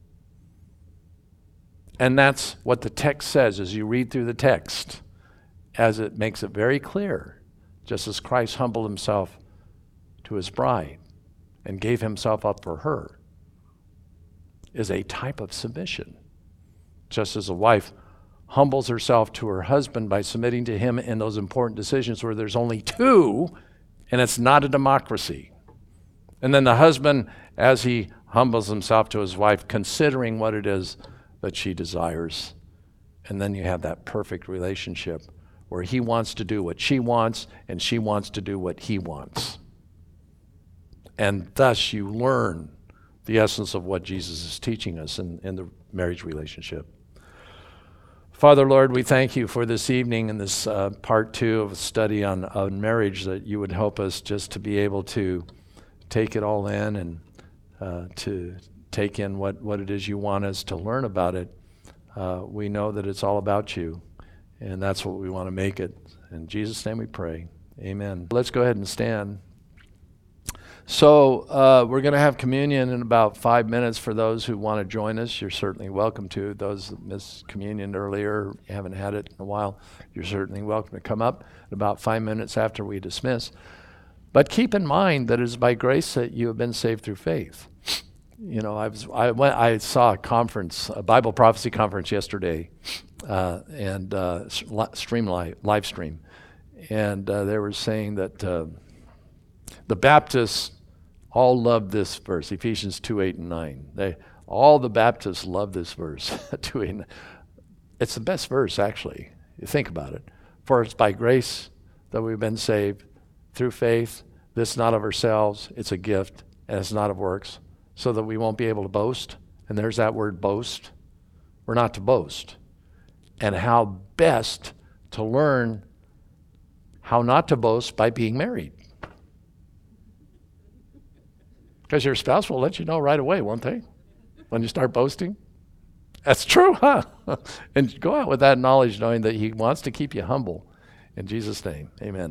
And that's what the text says as you read through the text, as it makes it very clear, just as Christ humbled himself to his bride and gave himself up for her, is a type of submission. Just as a wife humbles herself to her husband by submitting to him in those important decisions where there's only two, and it's not a democracy. And then the husband, as he humbles himself to his wife, considering what it is that she desires. And then you have that perfect relationship where he wants to do what she wants and she wants to do what he wants. And thus you learn the essence of what Jesus is teaching us in, in the marriage relationship. Father, Lord, we thank you for this evening and this uh, part two of a study on, on marriage, that you would help us just to be able to take it all in and uh, to take in what, what it is you want us to learn about it. Uh, we know that it's all about you, and that's what we want to make it. In Jesus' name we pray. Amen. Let's go ahead and stand. So uh, we're going to have communion in about five minutes. For those who want to join us, you're certainly welcome to. Those that missed communion earlier, you haven't had it in a while, you're certainly welcome to come up in about five minutes after we dismiss. But keep in mind that it is by grace that you have been saved through faith. You know, I was I went I saw a conference, a Bible prophecy conference yesterday, uh, and uh, stream live, live stream, and uh, they were saying that uh, the Baptists all love this verse, Ephesians two, eight, and nine. They all the Baptists love this verse, two, eight, and nine. It's the best verse, actually. You think about it. For it's by grace that we've been saved through faith. This not of ourselves; it's a gift, and it's not of works, so that we won't be able to boast. And there's that word boast. We're not to boast. And how best to learn how not to boast by being married. Because your spouse will let you know right away, won't they? When you start boasting. That's true, huh? And go out with that knowledge, knowing that he wants to keep you humble. In Jesus' name, amen.